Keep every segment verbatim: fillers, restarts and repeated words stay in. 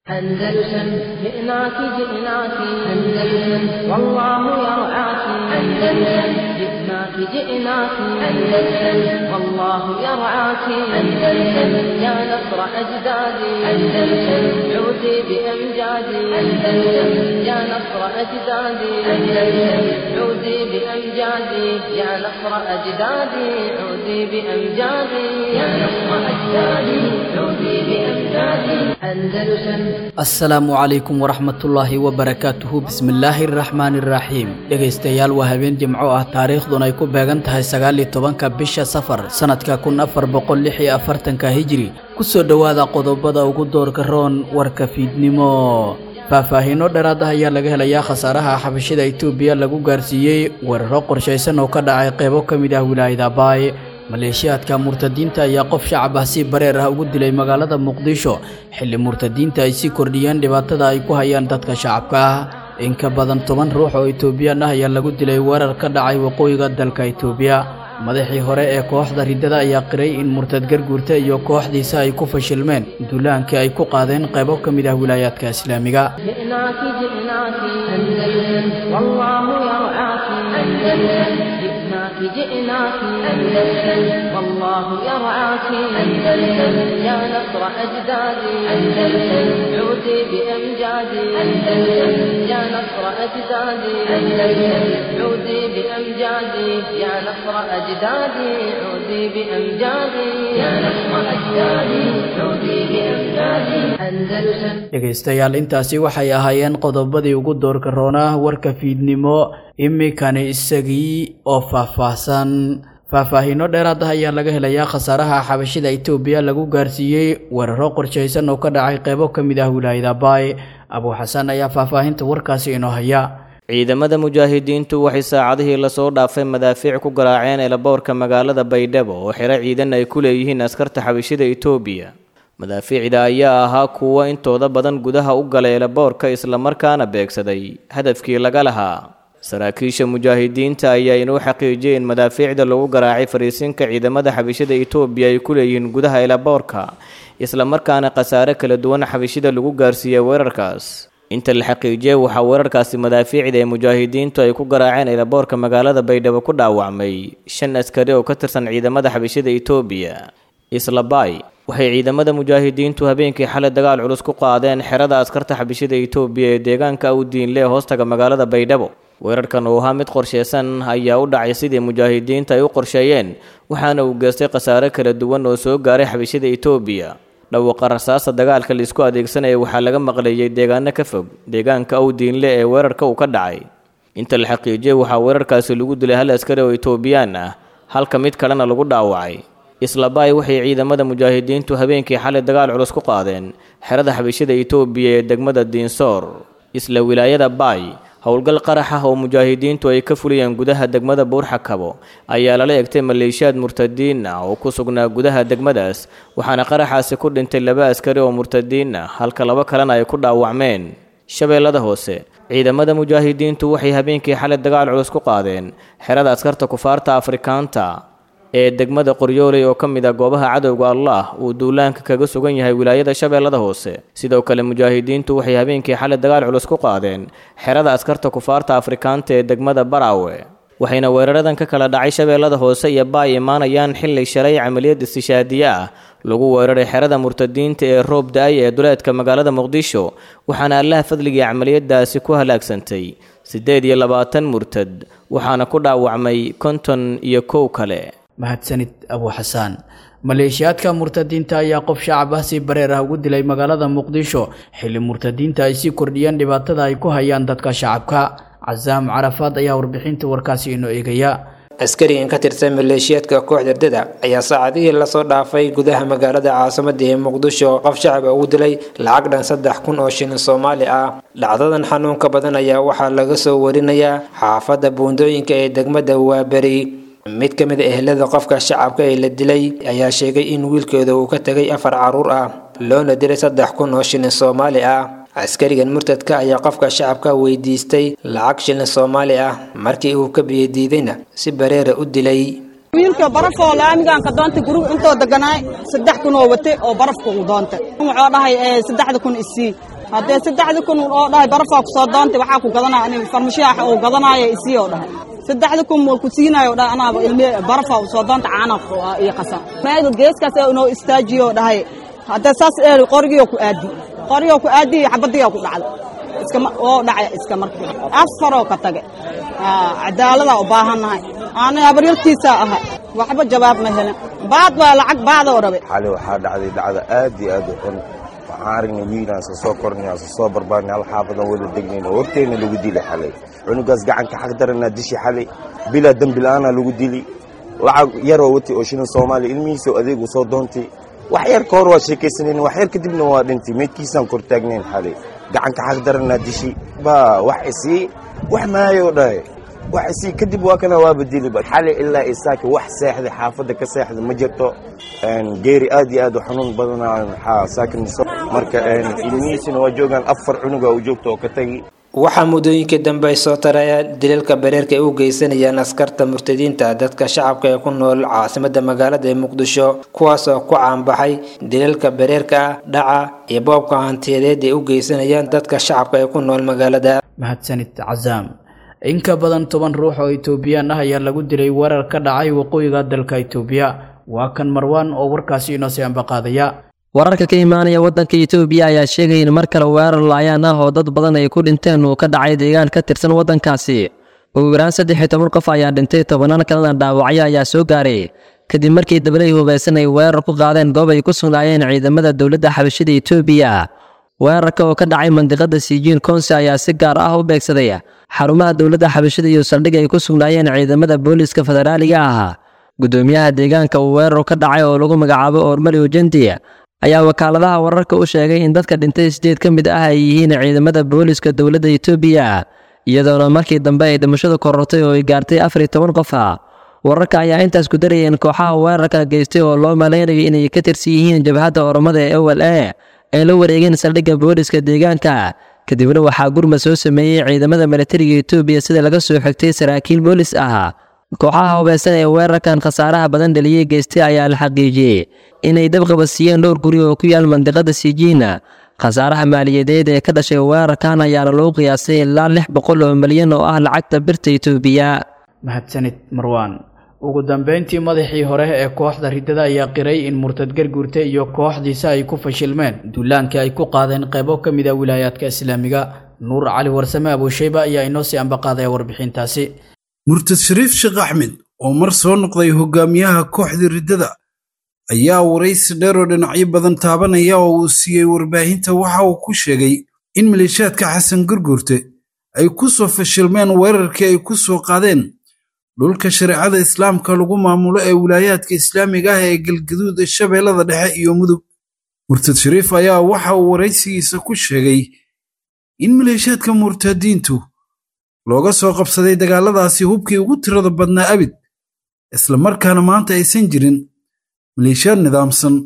أندلسن جئناك جئناك أندلسن والله يرعاك أندلسن جئناك جئناك أندلسن والله يرعاك أندلسن يا نصر أجدادي أندلسن عودي بأمجادي أندلسن يا نصر أجدادي أندلسن عودي بأمجادي يا نصر أجدادي عودي بأمجادي يا نصر أجدادي عودي بأمجادي أندلسن السلام عليكم ورحمة الله وبركاته بسم الله الرحمن الرحيم dhegeystayaal waa habeen jimco ah taariikhduna ay ku beegan tahay sagaal iyo tobanka bisha safar sanadka kun afar boqol lix iyo afartan ka hijri ku soo dhawaada qodobada ugu doorka roon warka fiidnimo faahfaahinno dheeraad ah ayaa laga helayaa khasaaraha xabashida Itoobiya lagu gaarsiiyay weeraro qorsheysan oo ka dhacay qaybo kamid ah wilaayada Baay maleeshiyaadka murtadiinta ayaa qof shacab ah si bareer ah ugu dilay magaalada Muqdisho xilli murtadiinta ay si kordhiyeen dhibaatada ay ku hayaan dadka shacabka ah in ka badan toban ruux oo Itoobiyaan ah ayaa lagu dilay weerar ka dhacay waqooyiga dalka Itoobiya madaxii hore ee kooxda ridada ayaa qiray in murtad garguurta iyo kooxdiisa ay ku fashilmeen duulaankii ay ku qaadeen qaybo kamid ah wilaayadka islaamiga جئناك أندلسن والله يرعاك أندلسن يا نصر أجدادي أندلسن عودي بأمجادي أندلسن يا نصر أجدادي أندلسن عودي بأمجادي يا نصر أجدادي عودي بأمجادي يا نصر أجدادي عودي بأمجادي أندلسن dhegeystayaal intaasi waxay ahaayeen qodobadii ugu doorka roonaa warka fiidnimo imikana isagii oo faahfaahsan faahfaahinno dheeraad ah ayaa laga helayaa khasaaraha xabashida Itoobiya lagu gaarsiiyay weeraro qorsheysan oo ka dhacay qaybo kamid ah wilaayada Baay Abu Xasan ayaa faahfaahinta warkaasi inoo haya ciidamada mujaahidiintu waxay saacadihii la soo dhaafay madaafiic ku garaaceen eelaboorka magaalada Baydhabo oo xira ciidan ay ku leeyihiin askarta xabashida Itoobiya madaafiicda ayaa ahaa kuwa intooda badan gudaha u galay eelaboorka isla markaana beegsaday hadafkii laga lahaa saraakiisha mujaahidiinta ayaa inuu xaqiijiyay in madaafiicda lagu garaacay fariisinka ciidamada xabashida Itoobiya ay ku leeyihiin gudaha eelaboorka isla markaana qasaare kala duwan xabashida lagu gaarsiiyay weerarkaas inta la xaqiijiyay waxa weerarkaasi madaafiicda ee mujaahidiintu ay ku garaaceen eelaboorka magaalada Baydhabo ku dhaawacmay shan askari oo ka tirsan ciidamada xabashida Itoobiya isla Baay waxay ciidamada mujaahidiintu habeenkii xalay dagaal culus ku qaadeen xerada askarta xabashida Itoobiya ee deegaanka u diinle hoostaga magaalada Baydhabo weerarkan oo ahaa mid qorsheysan ayaa u dhacay sidii mujaahidiinta ay u qorsheeyeen waxaana uu geystay qasaare kala duwan oo soo gaaray xabashida Itoobiya dhawaaqa rasaasta dagaalka la isku adeegsanayay waxaa laga maqlayay deegaano ka fog deegaanka u diinle ee weerarka uu ka dhacay inta la xaqiijiyay waxaa weerarkaasi lagu dilay hal askari oo Itoobiyaan ah halka mid kalena lagu dhaawacay isla Baay waxay ciidamada mujaahidiintu habeenkii xalay dagaal culus ku qaadeen xerada xabashida Itoobiya ee degmada Diinsoor isla wilaayada Baay howlgal qarax ah oo mujaahidiintu ay ka fuliyeen gudaha degmada Buurxakabo ayaa lala eegtay maleeshiyaad murtadiin ah oo ku sugnaa gudaha degmadaas waxaana qaraxaasi ku dhintay laba askari oo murtadiin ah halka laba kalena ay ku dhaawacmeen shabeellada hoose ciidamada mujaahidiintu waxay habeenkii xalay dagaal culus ku qaadeen xerada askarta kufaarta Afrikaanta ee degmada Qoryooley oo kamid ah goobaha cadowga Allah uu duulaanka kaga sugan yahay wilaayada Shabeellada Hoose sidoo kale mujaahidiintu waxay habeenkii xalay dagaal culus ku qaadeen xerada askarta kufaarta Afrikaanta ee degmada Baraawe waxayna weeraradan ka kala dhacay Shabeellada Hoose iyo Baay imaanayaan xilli shalay camaliyad istishaadiye ah lagu weeraray xerada murtadiinta ee Roob Daay ee duleedka magaalada Muqdisho waxaana Allah fadligii camaliyadaasi ku halaagsantay siddeed iyo labaatan murtad waxaana ku dhaawacmay konton iyo kow kale mahadsanid Abu Xasan maleeshiyaadka murtadiinta ayaa qof shacab ah si bareer ah ugu dilay magaalada Muqdisho xilli murtadiinta ay si kordhiyeen dhibaatada ay ku hayaan dadka shacabka Cazaam Carafaad ayaa warbixinta warkaasi inoo eegaya askari in ka tirsan maleeshiyaadka kooxda ridada ayaa saacadihii la soo dhaafay gudaha magaalada caasimadda ee Muqdisho qof shacab ah ugu dilay lacag dhan saddex kun oo shilin Soomaali ah dhacdadan xanuunka badan ayaa waxaa laga soo warinayaa xaafadda buundooyinka ee degmada Waaberi mid ka mid ah ehelada qofka shacabka ee la dilay ayaa sheegay in wiilkeeda uu ka tagay afar caruur ah loona dilay saddex kun oo shilin Soomaali ah askarigan murtadka ayaa qofka shacabka weydiistay lacag shilin Soomaali ah markii uu ka biyadiidayna si bareer u dilay wiilka barafoo laamigan ka doonta guriga intoo deganaay saddex kun oo wate oo barafka uu doonta wuxuu dhahay saddex kun isii haddee saddexda kun oo dhahay barafaa ku soo doontay waxaa ku gadanaa aniga farmashiyaha oo gadanaayo isii oo dhahay saddexda kun wal ku siinayo dhahay anaaba ilmi barafaa u soo doonta caana iyo qasan meedo geeskaas ee inoo istaajiyo dhahay haddee saas ee qorigiyo ku aadi qorigiyo ku aadi xabadiyo ku dhacday iska oo dhacay iska markii afaroo ka tagay cadaalada u baahanahay aan habaryartiisa ahay waxba jawaab ma helin baad waa lacag baad oo rabay xalay waxa dhacday dhacda aad iyo aad u xun waxaan aragnay wiilaan soo kornay soo barbaarnay hal xaafadan wada degneen oo horteena lagu dilay xalay cunugaas gacanka xaq darana dishi xalay bila dambi la'aana lagu dilay lacag yar oo wati oo shilin Soomaali ilmihiisa adeeg u soo doontay wax yar koor waa sheekaysaneen wax yar kadibna waa dhintay meedkiisan kor taagneen xalay gacanka xaq darana dishi ba wax isi wax maayo dhaay wax isi kadib waa kana waa badili ba xalay ilaa isaaka wax seexday xaafada ka seexday ma jirto een geeri aad iyo aad u xanuun badanaa waxa saakin marka een ilmihiisina waa joogan afar cunuga oo joogto oo ka tagi waxaa muddooyinkii dambe ay soo taraya dilalka bareerka ay u geysanayaan askarta murtadiinta dadka shacabka ee ku nool caasimadda magaalada ee Muqdisho kuwaas oo ku caanbaxay dilalka bareerka dhaca iyo boobka hantiyadeed ay u geysanayaan dadka shacabka ee ku nool magaalada mahadsanid Cazaam in ka badan toban ruux oo Itoobiyaan ah ayaa lagu dilay weerar ka dhacay waqooyiga dalka Itoobiya waa kan Marwan oo warkaasi inoo sii ambaqaadaya wararka ka imaanaya wadanka Itoobiya ayaa sheegay in mar kale weerar laayaan ah oo dad badan ay ku dhinteen uu ka dhacay deegaan ka tirsan wadankaasi ugu yaraan saddex iyo toban qof ayaa dhintay tobanaan kalena dhaawacyo ayaa soo gaaray kadib markii dabalay hubeysan ay weerar ku qaadeen goob ay ku sugnaayeen ciidamada dowladda xabashida Itoobiya weerarka oo ka dhacay mandiqada Sijiin Konse ayaa si gaar ah u beegsaday xarumaha dowladda xabashida iyo saldhig ay ku sugnaayeen ciidamada booliska federaaliga ah gudoomiyaha deegaanka uu weerar ka dhacay oo lagu magacaabo Ormali Ujendiya ayaa wakaaladaha wararka u sheegay in dadka dhintay sideed ka mid ah ay yihiin ciidamada booliska dowladda Itoobiya iyadoo markii dambe ay dhimashada korortay oo ay gaartay afar iyo toban qof wararka ayaa intaas ku darayeen kooxaha weerarka geystay oo loo maleynayay inay ka tirsan yihiin jabhadda Oromada ee O L A ee la wareegeen saldhigga booliska deegaanka kadibna waxaa gurmad soo sameeyay ciidamada militariga Itoobiya sida laga soo xigtay saraakiil boolis ah kooxaha hubeysan ee weerarkan khasaaraha badan dhaliyay geystay ayaa la xaqiijiyay inay dab qabadsiiyeen dhowr guri oo ku yaal mandiqada Sijiina khasaaraha maaliyadeed ee ka dhashay weerarkan ayaa loo qiyaasay ilaa lix boqol oo milyan oo ah lacagta birta Itoobiya mahadsanid Marwan ugu dambeyntii madaxii hore ee kooxda ridada ayaa qiray in murtad garguurta iyo kooxdiisa ay ku fashilmeen duulaanka ay ku qaadeen qaybo ka mid ah wilaayadka Islaamiga Nuur Cali Warsame Abu Shayba ayaa inoo sii ambaqaaday warbixintaasi murtad Shariif Sheekh Axmed oo mar soo noqday hogaamiyaha kooxda ridada ayaa waraysi dheer oo dhinacyo badan taabanaya oo uu siiyay warbaahinta waxa uu ku sheegay in maleeshiyaadka Xasan Garguurte ay ku soo fashilmeen weerarkii ay ku soo qaadeen dhulka shariicada islaamka lagu maamulo ee wilaayadka Islaamiga ah ee Galgaduud ee Shabeellada Dhexe iyo Mudug murtad Shariif ayaa waxa uu waraysigiisa ku sheegay in maleeshiyaadka murtadiintu looga soo qabsaday dagaaladaasi hubkii ugu tirada badnaa abid isla markaana maanta aysan jirin maleeshiyaad nidaamsan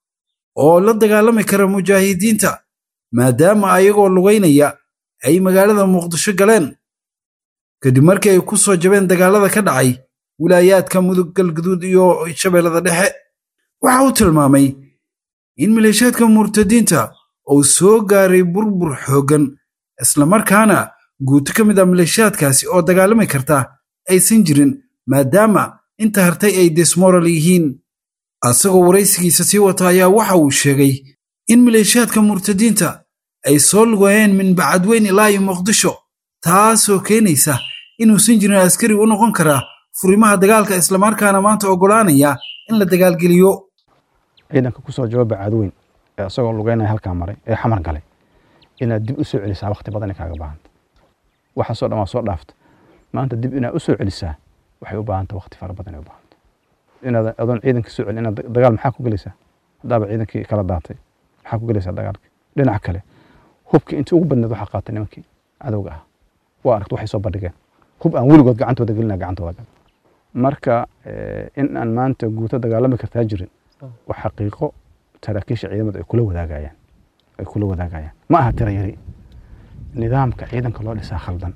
oo la dagaalami kara mujaahidiinta maadaama ayagoo lugeynaya ay magaalada Muqdisho galeen kadib markii ay ku soo jabeen dagaalada ka dhacay wilaayadka Mudug Galgaduud iyo Shabeellada Dhexe waxa uu tilmaamay in maleeshiyaadka murtadiinta oo soo gaaray burbur xoogan isla markaana guud ka mid ah maleeshiyaadkaasi oo dagaalami karta aysan jirin maadaama inta hartay ay dismoral yihiin asagoo waraysigiisa sii wata ayaa waxa uu sheegay in maleeshiyaadka murtadiinta ay soo lugayeen min bacadweyn ilaa iyo Muqdisho taasoo keenaysa inuusan jirin askari u noqon kara furimaha dagaalka isla markaana maanta ogolaanaya in la dagaalgeliyo ciidanka ku soo jawaab bacadweyn ee asagoo lugeynaya halka maray ee xamar galay inaad dib u soo celisaa waqti badan kaaga baahan waxa soo dhamaa soo dhaafta maanta dib inaad u soo celisaa waxay u baahan tahay waqti fara badan u baahan inaad adoon ciidanka soo celin inaad dagaal maxaa ku galaysaa hadaaba ciidankii kala daatay maxaa ku galaysaa dagaalka dhinaca kale hubkii intii ugu badneed waxa qaatay nimankii cadowga ah waa aragtay waxay soo bandhigeen hub aan weligood gacantooda gelina gacantooda gal marka in aan maanta guuto dagaalami kartaa jirin wax xaqiiqo saraakiisha ciidamada ay kula wadaagayaan ay kula wadaagayaan ma aha tira yari nidaamka ciidanka loo dhisaa khaldan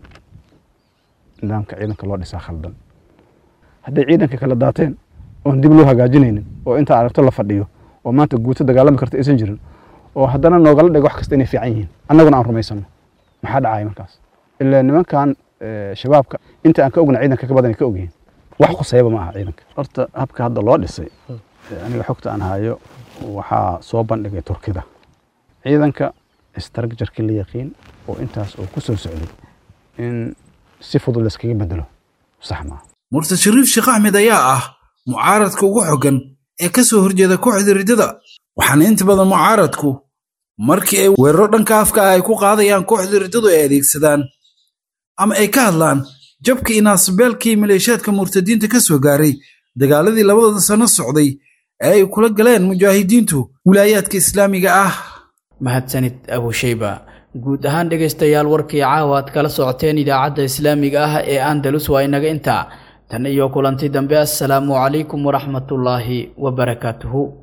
nidaamka ciidanka loo dhisaa khaldan hadday ciidanka kala daateen oon dib loo hagaajinaynin oo inta aragto la fadhiyo oo maanta guuto dagaalami karta aysan jirin oo haddana noogala dhigo wax kasta inay fiican yihiin annaguna aan rumaysano maxaa dhacaya markaas ilaa nimankan shabaabka inta aan ka ogna ciidanka ka badan ka ogyihiin wax khuseeyba ma aha ciidanka horta habka hadda loo dhisay aniga xogta aan hayo waxaa soo bandhigay Turkida ciidanka structure-kii la yaqiin oo intaas oo ku soo socday in si fudud iskaga bedelo sax ma murtad shariif sheekh axmed ayaa ah mucaaradka ugu xogan ee ka soo horjeeda kooxda ridada waxaana inta badan mucaaradku markii ay weeraro dhanka afka ay ku qaadayaan kooxda ridadu ay adeegsadaan ama ay ka hadlaan jabkii inaasbeelkii maleeshiyaadka murtadiinta ka soo gaaray dagaaladii labada sano socday ee ay kula galeen mujaahidiintu wilaayaadka islaamiga ah mahadsanid abu shayba guud ahaan dhegaystayaal warkii caawa aad kala socoteen idaacadda islaamiga ah ee Andalus waa inaga intaa tan iyo kulanti dambe assalaamu calaykum waraxmatullaahi wabarakaatuhu